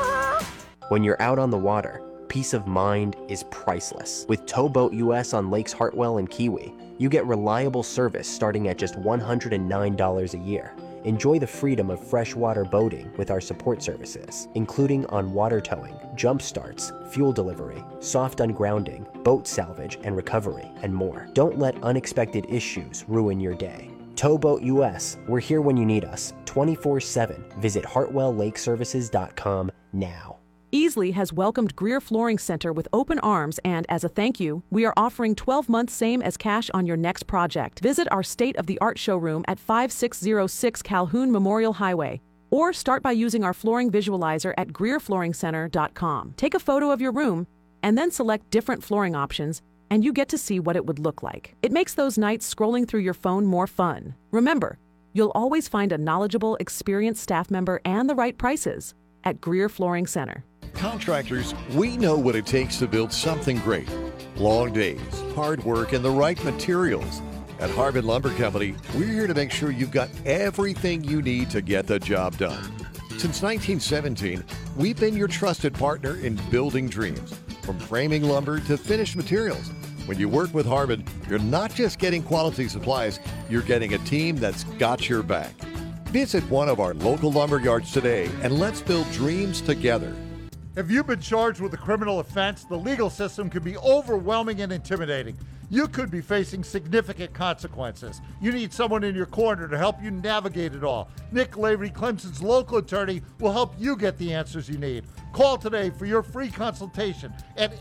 When you're out on the water, peace of mind is priceless. With Towboat US on Lakes Hartwell and Kiwi, you get reliable service starting at just $109 a year. Enjoy the freedom of freshwater boating with our support services, including on water towing, jump starts, fuel delivery, soft ungrounding, boat salvage and recovery, and more. Don't let unexpected issues ruin your day. Towboat US, we're here when you need us, 24/7. Visit HartwellLakeServices.com now. Easley has welcomed Greer Flooring Center with open arms, and as a thank you, we are offering 12 months same as cash on your next project. Visit our state-of-the-art showroom at 5606 Calhoun Memorial Highway, or start by using our flooring visualizer at GreerFlooringCenter.com. Take a photo of your room, and then select different flooring options, and you get to see what it would look like. It makes those nights scrolling through your phone more fun. Remember, you'll always find a knowledgeable, experienced staff member and the right prices at Greer Flooring Center. Contractors, we know what it takes to build something great. Long days, hard work, and the right materials. At Harbin Lumber Company, we're here to make sure you've got everything you need to get the job done. Since 1917, we've been your trusted partner in building dreams, from framing lumber to finished materials. When you work with Harbin, you're not just getting quality supplies, you're getting a team that's got your back. Visit one of our local lumber yards today and let's build dreams together. If you've been charged with a criminal offense, the legal system can be overwhelming and intimidating. You could be facing significant consequences. You need someone in your corner to help you navigate it all. Nick Lavery, Clemson's local attorney, will help you get the answers you need. Call today for your free consultation at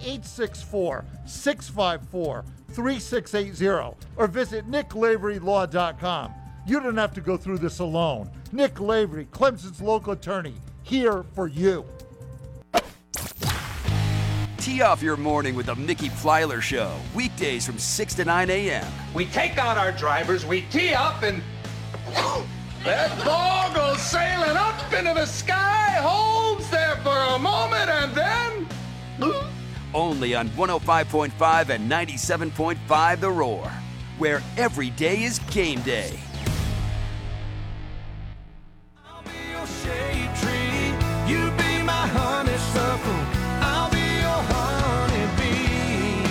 864-654-3680 or visit nicklaverylaw.com. You don't have to go through this alone. Nick Lavery, Clemson's local attorney, here for you. Tee off your morning with the Mickey Plyler Show. Weekdays from 6 to 9 a.m. We take out our drivers, we tee up, and that ball goes sailing up into the sky, holds there for a moment, and then... Only on 105.5 and 97.5 The Roar, where every day is game day. I'll be your shade tree. You be my honeysuckle. I'll be your honeybee.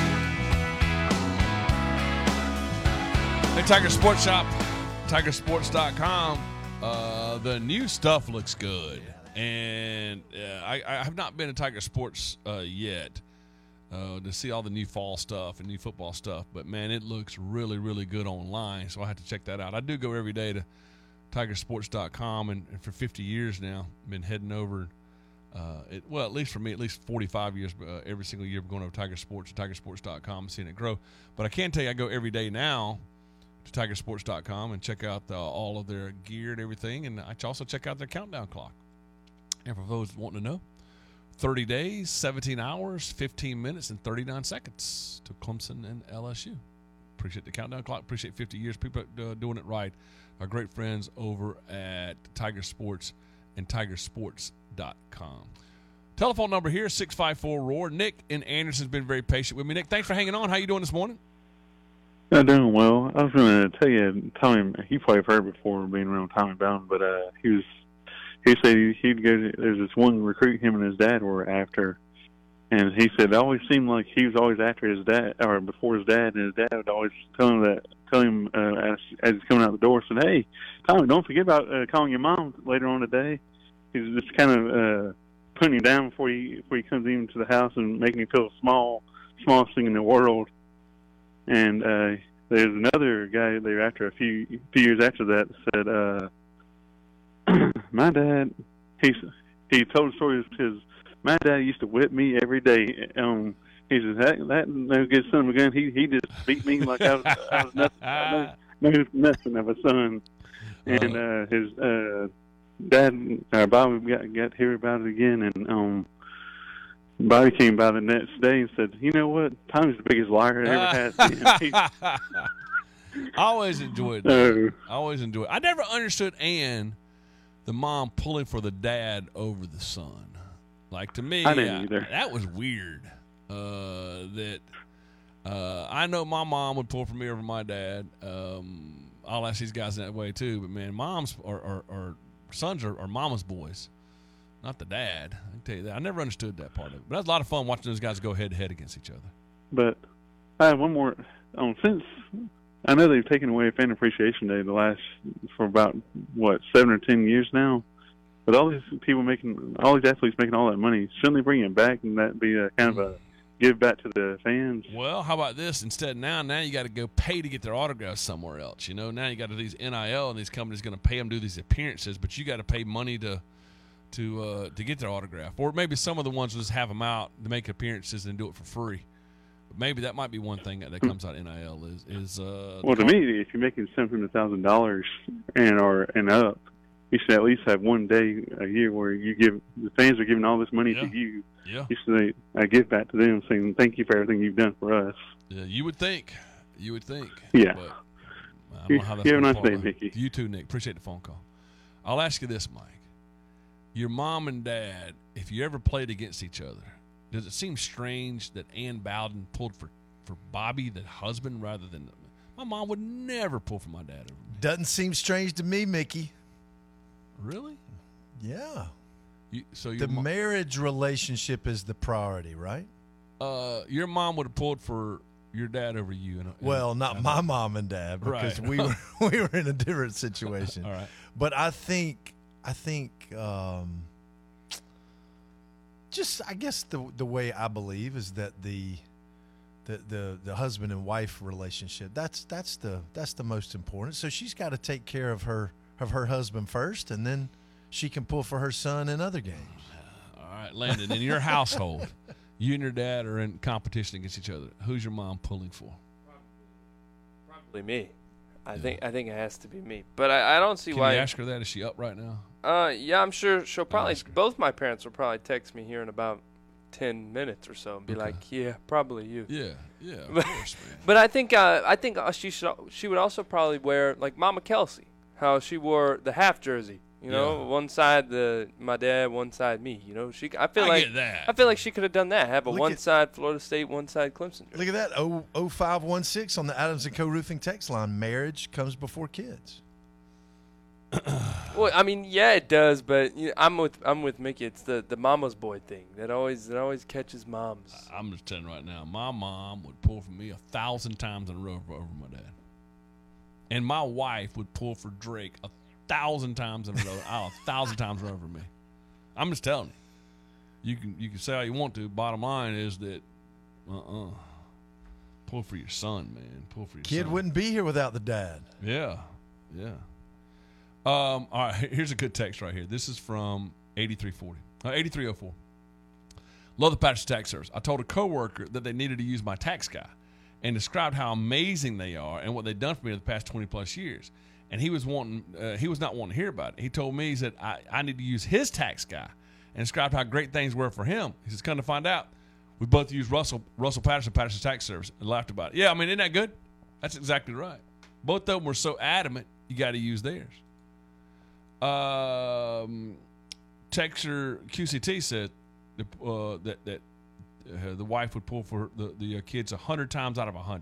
Hey, Tiger Sports Shop, tigersports.com. The new stuff looks good. And I have not been to Tiger Sports yet to see all the new fall stuff and new football stuff. But, man, it looks really, really good online. So I have to check that out. I do go every day to tigersports.com. And for 50 years now, I've been heading over, at least for me, at least 45 years, every single year, I'm going over Tiger Sports to tigersports.com and seeing it grow. But I can tell you I go every day now to tigersports.com and check out all of their gear and everything. And I also check out their countdown clock. And for those wanting to know, 30 days, 17 hours, 15 minutes, and 39 seconds to Clemson and LSU. Appreciate the countdown clock. Appreciate 50 years. People doing it right. Our great friends over at Tiger Sports and tigersports.com. Telephone number here, 654-ROAR. Nick in Anderson's been very patient with me. Nick, thanks for hanging on. How you doing this morning? I'm doing well. I was going to tell you, Tommy, he probably heard before being around Tommy Bowden, but he said he'd go. There's this one recruit him and his dad were after, and he said it always seemed like he was always after his dad or before his dad, and his dad would always tell him as he's coming out the door, said, "Hey, Tommy, don't forget about calling your mom later on today." He's just kind of putting him down before he comes even to the house and making him feel smallest thing in the world. And there's another guy there after a few years after that said. My dad, he told a story because my dad used to whip me every day. He says that no good son of a gun. He just beat me like I was nothing of a son. And his dad, Bobby, got to hear about it again, and Bobby came by the next day and said, "You know what? Tommy's the biggest liar I ever had." I always enjoyed that. I always enjoyed it. I never understood Ann, the mom, pulling for the dad over the son. Like, to me, I didn't either. That was weird. I know my mom would pull for me over my dad. I'll ask these guys that way too. But man, moms or sons are mama's boys, not the dad. I can tell you that. I never understood that part of it. But that's a lot of fun watching those guys go head to head against each other. But I have one more. Since I know they've taken away Fan Appreciation Day for about 7 or 10 years now. But all these athletes making all that money, shouldn't they bring it back and that be a kind of a give back to the fans? Well, how about this? Instead, now you got to go pay to get their autographs somewhere else. Now you got to do these NIL, and these companies going to pay them to do these appearances, but you got to pay money to get their autograph. Or maybe some of the ones will just have them out to make appearances and do it for free. But maybe that might be one thing that comes out of NIL is well, to me, if you're making $700,000 and up, you should at least have one day a year where the fans are giving all this money to you. Yeah. You should give back to them, saying thank you for everything you've done for us. Yeah, you would think. Yeah. But I don't know how that's you have a gonna nice fall day, out. Mickey. You too, Nick. Appreciate the phone call. I'll ask you this, Mike. Your mom and dad, if you ever played against each other, does it seem strange that Ann Bowden pulled for Bobby, the husband, rather than my mom would never pull for my dad over me? Doesn't seem strange to me, Mickey. Really? Yeah. So the marriage relationship is the priority, right? Your mom would have pulled for your dad over you. Well, not my mom and dad, because we were in a different situation. All right. But I think just I guess the way I believe is that the husband and wife relationship that's the most important. So she's got to take care of her husband first, and then she can pull for her son in other games. All right, Landon, in your household, you and your dad are in competition against each other. Who's your mom pulling for? Probably me. I think it has to be me. But I don't see why. Can you ask her that? Is she up right now? Yeah, I'm sure she'll probably. Both my parents will probably text me here in about 10 minutes or so and be like, yeah, probably you. Yeah, of course, man. But I think she would also probably wear like Mama Kelsey, how she wore the half jersey. You know, one side my dad, one side me. You know, I feel like she could have done that. Have a one side Florida State, one side Clemson jersey. Look at that 0516 on the Adams and Co Roofing text line. Marriage comes before kids. Well, I mean, yeah, it does, but I'm with Mickey. It's the mama's boy thing that always catches moms. I'm just telling you right now, my mom would pull for me 1,000 times in a row over my dad, and my wife would pull for Drake 1,000 times in a row, 1,000 times over me. I'm just telling you. You can say how you want to. Bottom line is that, pull for your son, man. Pull for your son. Kid wouldn't be here without the dad. Yeah. All right, here's a good text right here. This is from 8304. Love the Patterson Tax Service. I told a coworker that they needed to use my tax guy and described how amazing they are and what they've done for me in the past 20 plus years. And he was not wanting to hear about it. He told me, he said, I need to use his tax guy and described how great things were for him. He says, come to find out, we both used Russell Patterson Tax Service, and laughed about it. Yeah, I mean, isn't that good? That's exactly right. Both of them were so adamant, you got to use theirs. Texter QCT said that the wife would pull for the kids 100 times out of 100.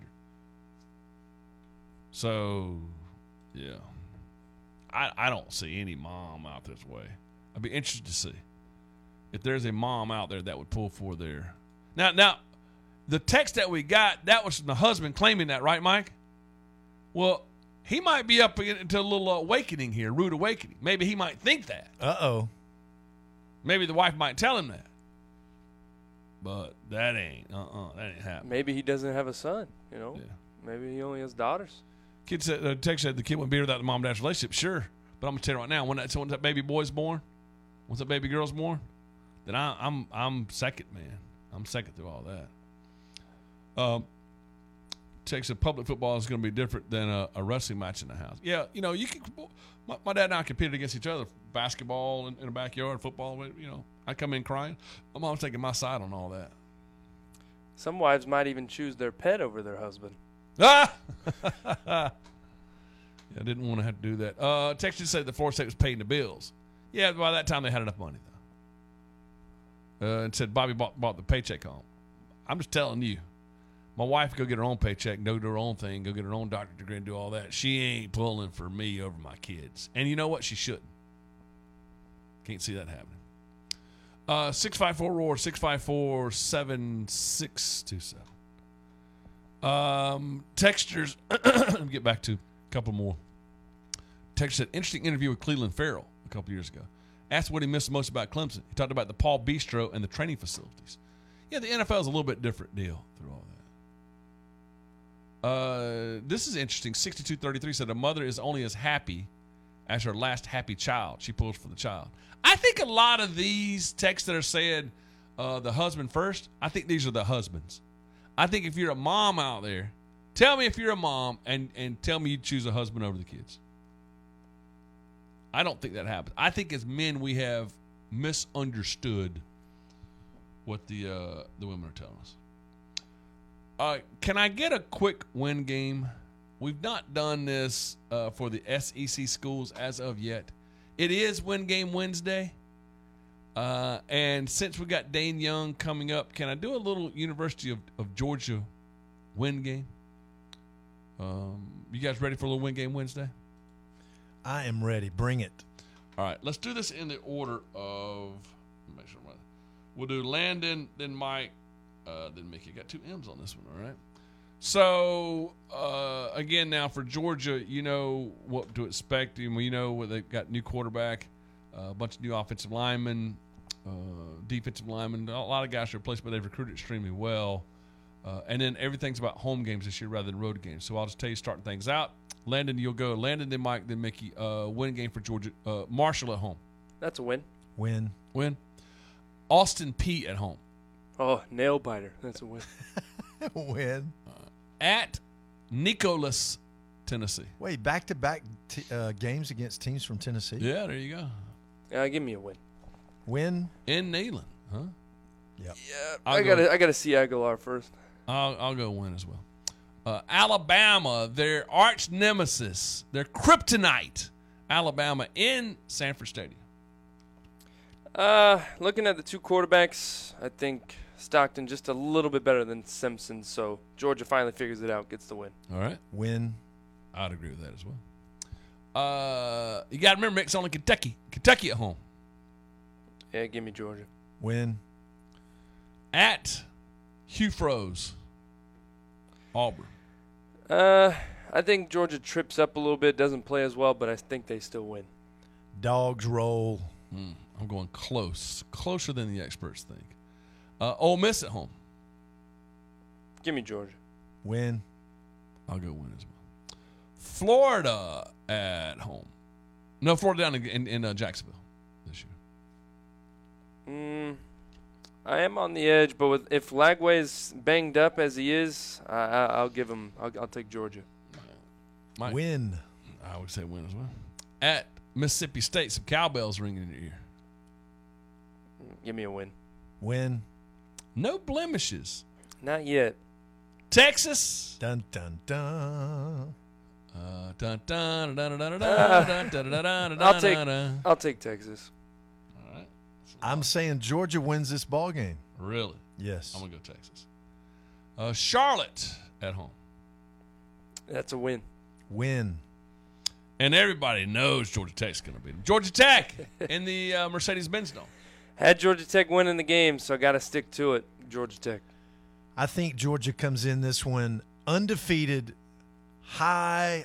So, yeah, I don't see any mom out this way. I'd be interested to see if there's a mom out there that would pull for their. Now, the text that we got, that was from the husband claiming that, right, Mike? Well, he might be up into a little awakening here, rude awakening. Maybe he might think that. Uh-oh. Maybe the wife might tell him that. But that ain't happening. Maybe he doesn't have a son, you know. Yeah. Maybe he only has daughters. Kid said, text said the kid wouldn't be here without the mom and dad's relationship. Sure. But I'm going to tell you right now, once that baby boy's born, once that baby girl's born, then I'm second, man. I'm second through all that. Text said public football is going to be different than a wrestling match in the house. Yeah, you know, you can. My dad and I competed against each other, basketball in the backyard, football. You know, I come in crying. My mom's taking my side on all that. Some wives might even choose their pet over their husband. Ah! Yeah, I didn't want to have to do that. Text just said that Florida State was paying the bills. Yeah, by that time they had enough money though. And said Bobby bought the paycheck home. I'm just telling you. My wife go get her own paycheck, go do her own thing, go get her own doctorate degree and do all that. She ain't pulling for me over my kids. And you know what? She shouldn't. Can't see that happening. 654-ROAR, 654-7627. Textures, let me get back to a couple more. Texture said, interesting interview with Cleveland Farrell a couple years ago. Asked what he missed most about Clemson. He talked about the Paul Bistro and the training facilities. Yeah, the NFL is a little bit different deal through all that. This is interesting. 6233 said a mother is only as happy as her last happy child. She pulls for the child. I think a lot of these texts that are saying the husband first, I think these are the husbands. I think if you're a mom out there, tell me if you're a mom and tell me you choose a husband over the kids. I don't think that happens. I think as men we have misunderstood what the women are telling us. Can I get a quick win game? We've not done this for the SEC schools as of yet. It is Win Game Wednesday. And since we got Dane Young coming up, can I do a little University of Georgia win game? You guys ready for a little Win Game Wednesday? I am ready. Bring it. All right. Let's do this in the order of, make sure I'm right. We'll do Landon, then Mike, then Mickey. Got two M's on this one, all right? So, again, now for Georgia, you know what to expect. You know they've got new quarterback, a bunch of new offensive linemen, defensive linemen. A lot of guys are replaced, but they've recruited extremely well. And then everything's about home games this year rather than road games. So I'll just tell you, starting things out. Landon, you'll go. Landon, then Mike, then Mickey. Win game for Georgia. Marshall at home. That's a win. Win. Austin Peay at home. Oh, nail biter. That's a win. Win. At Nicholas, Tennessee. Wait, back-to-back games against teams from Tennessee? Yeah, there you go. Give me a win. Win? In Neyland, huh? Yep. Yeah, I'll I go- gotta see Aguilar first. I'll go win as well. Alabama, their arch nemesis, their kryptonite. Alabama in Sanford Stadium. Looking at the two quarterbacks, I think Stockton just a little bit better than Simpson. So Georgia finally figures it out, gets the win. All right. Win. I'd agree with that as well. You got to remember, it's only Kentucky. Kentucky at home. Yeah, give me Georgia. Win. At Hugh Froze. Auburn. I think Georgia trips up a little bit, doesn't play as well, but I think they still win. Dogs roll. I'm going close. Closer than the experts think. Ole Miss at home. Give me Georgia. Win. I'll go win as well. Florida at home. No, Florida down in Jacksonville this year. I am on the edge, but if Lagway's banged up as he is, I'll give him. I'll take Georgia. Win. I would say win as well. At Mississippi State, some cowbells ringing in your ear. Give me a win. Win. No blemishes. Not yet. Texas. Dun dun dun. Dun dun dun dun dun dun dun dun dun. I'll take Texas. All right. I'm saying Georgia wins this ball game. Really? Yes. I'm gonna go Texas. Charlotte at home. That's a win. Win. And everybody knows Georgia Tech's going to beat them. Georgia Tech in the Mercedes-Benz Dome. Had Georgia Tech winning the game, so I got to stick to it. Georgia Tech. I think Georgia comes in this one undefeated, high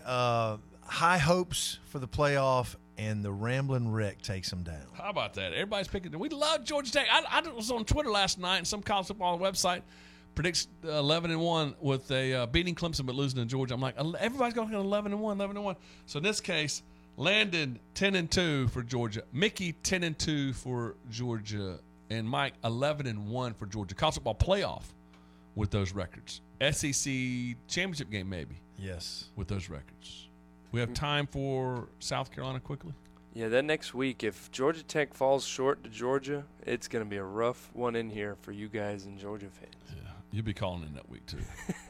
hopes for the playoff, and the Ramblin' Wreck takes them down. How about that? Everybody's picking. We love Georgia Tech. I was on Twitter last night, and some college football website predicts 11-1 with a beating Clemson but losing to Georgia. I'm like, everybody's going 11-1. So in this case, Landon 10-2 for Georgia, Mickey 10-2 for Georgia, and Mike 11-1 for Georgia. College football playoff with those records. SEC championship game maybe. Yes. With those records. We have time for South Carolina quickly. Yeah, that next week, if Georgia Tech falls short to Georgia, it's going to be a rough one in here for you guys and Georgia fans. Yeah, you'll be calling in that week too.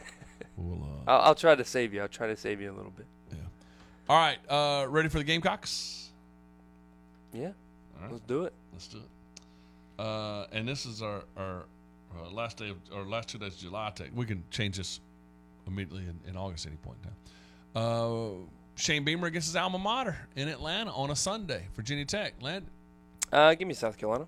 I'll try to save you. I'll try to save you a little bit. Yeah. All right, ready for the Gamecocks? Yeah. All right. Let's do it. Let's do it. And this is our last day of our last 2 days of July. We can change this immediately in August at any point in time. Shane Beamer against his alma mater in Atlanta on a Sunday. Virginia Tech. Land. Give me South Carolina.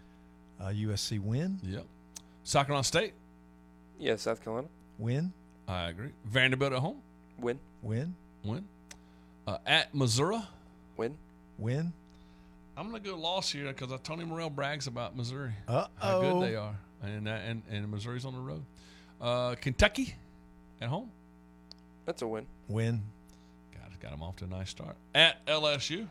USC win. Yep. South Carolina State. Yeah, South Carolina. Win. I agree. Vanderbilt at home. Win. Win. Win. At Missouri. Win. Win. I'm going to go loss here because Tony Morrell brags about Missouri. Uh-oh. How good they are. And Missouri's on the road. Kentucky at home. That's a win. Win. Got them off to a nice start. At LSU.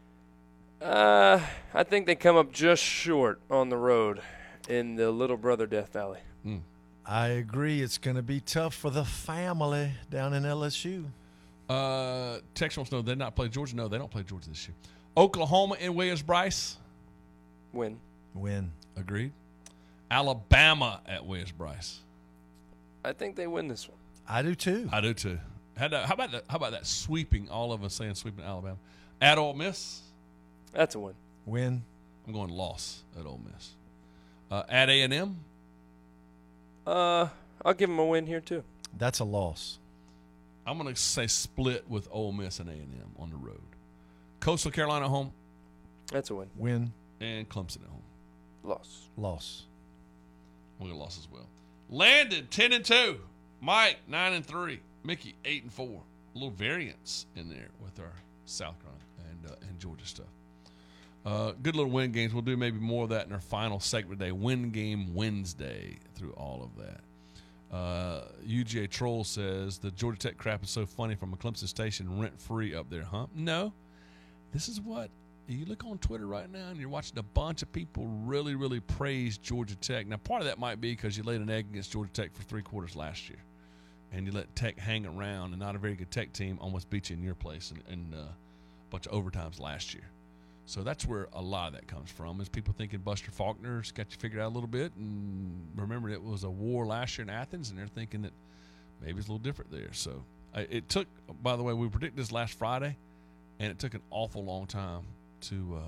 I think they come up just short on the road in the Little Brother Death Valley. I agree. It's going to be tough for the family down in LSU. Texas wants to know they not play Georgia. No, they don't play Georgia this year. Oklahoma in Williams-Brice. Win. Win. Agreed. Alabama at Williams-Brice. I think they win this one. I do too. I do too. How about that sweeping? All of us saying sweeping Alabama. At Ole Miss. That's a win. Win. I'm going loss at Ole Miss. At A&M. I'll give them a win here too. That's a loss. I'm going to say split with Ole Miss and A&M on the road. Coastal Carolina at home. That's a win. Win. And Clemson at home. Loss. Loss. We'll get loss as well. Landon 10-2. Mike 9-3. Mickey 8-4. A little variance in there with our South Carolina and Georgia stuff. Good little win games. We'll do maybe more of that in our final segment today. Win game Wednesday through all of that. UGA Troll says the Georgia Tech crap is so funny from a Clemson station rent free up there, huh? No. This is what you look on Twitter right now and you're watching a bunch of people really, really praise Georgia Tech. Now, part of that might be because you laid an egg against Georgia Tech for 3 quarters last year. And you let Tech hang around, and not a very good Tech team almost beat you in your place in a bunch of overtimes last year. So that's where a lot of that comes from, is people thinking Buster Faulkner's got you figured out a little bit. And remember, it was a war last year in Athens, and they're thinking that maybe it's a little different there. So it took, by the way, we predicted this last Friday, and it took an awful long time to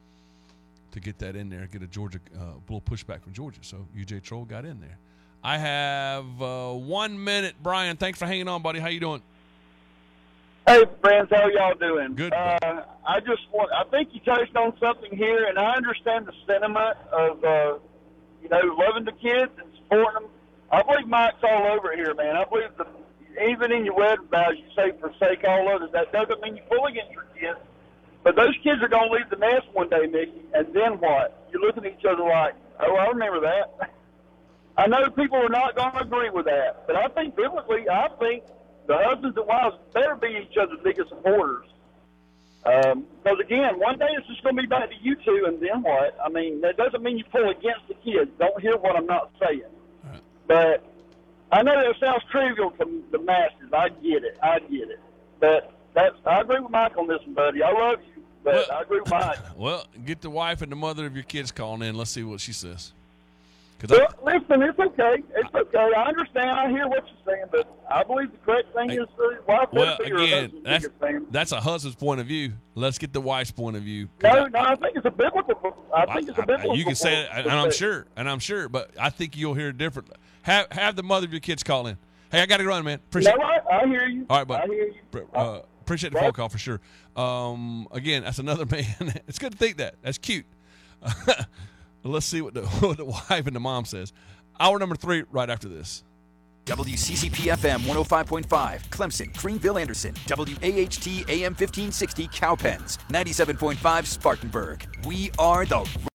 get that in there, get a little pushback from Georgia. So UJ Troll got in there. I have 1 minute. Brian, thanks for hanging on, buddy. How you doing? Hey, friends, how y'all doing? Good. I think you touched on something here, and I understand the sentiment of, loving the kids and supporting them. I believe Mike's all over it here, man. I believe even in your wedding vows, you say forsake all others. That doesn't mean you pull against your kids. But those kids are going to leave the nest one day, Mickey, and then what? You're looking at each other like, oh, I remember that. I know people are not going to agree with that, but I think biblically, the husbands and wives better be each other's biggest supporters. Because, again, one day it's just going to be back to you two, and then what? I mean, that doesn't mean you pull against the kids. Don't hear what I'm not saying. Right. But I know that sounds trivial to the masses. I get it. But I agree with Mike on this one, buddy. I love you, but I agree with Mike. Well, get the wife and the mother of your kids calling in. Let's see what she says. Well, listen, it's okay. It's okay. I understand. I hear what you're saying, but I believe the correct thing is the wife better be her husband's biggest fan. That's a husband's point of view. Let's get the wife's point of view. No, I think it's a biblical. I think it's a biblical. You can say it, and I'm sure, but I think you'll hear it differently. Have the mother of your kids call in. Hey, I got to run, man. Appreciate it. I hear you. All right, buddy. I hear you. Appreciate the phone call for sure. Again, that's another man. It's good to think that. That's cute. Let's see what the wife and the mom says. Hour number 3 right after this. WCCP-FM 105.5, Clemson, Greenville, Anderson. WAHT AM 1560, Cowpens. 97.5, Spartanburg. We are the